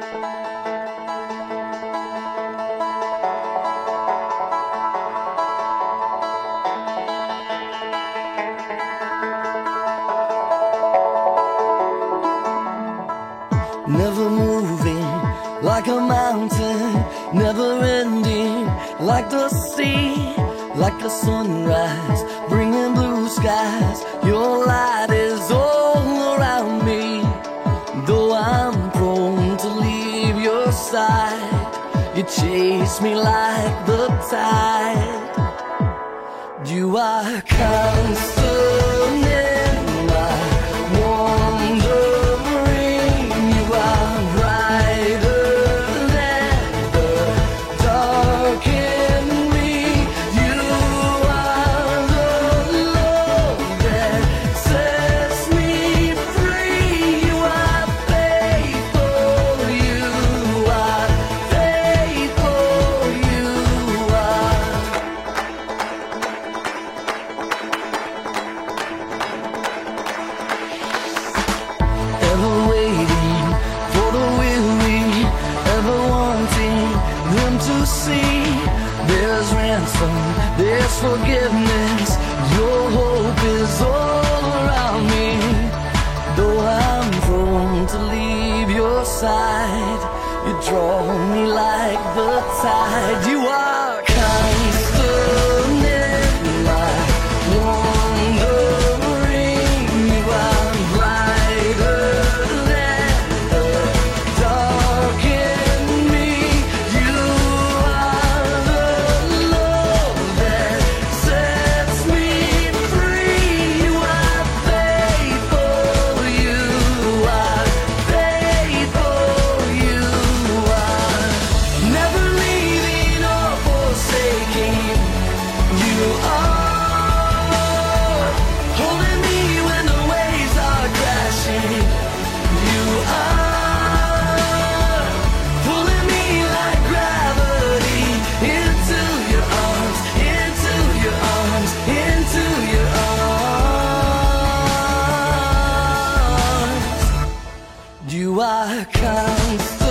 Never moving like a mountain, never ending like the sea, like a sunrise, bringing blue skies. Your light is all around me. Though I'm prone to leave your side, you chase me like the tide. You are constant in my wandering. You are brighter than the dark in me. You are the love that sets me free. You are faithful. You are faithful. You are. Ever waiting for the weary, ever wanting them to see. There's ransom, there's forgiveness. Your hope is all around me. Though I'm prone to leave your side, you draw me like the tide. You are constant in my wandering. You are brighter than the dark in me. You are the love that sets me free. You are faithful. You are faithful. You are never leaving or forsaking. You are holding me when the waves are crashing. You are pulling me like gravity into your arms, into your arms, into your arms. You are constant.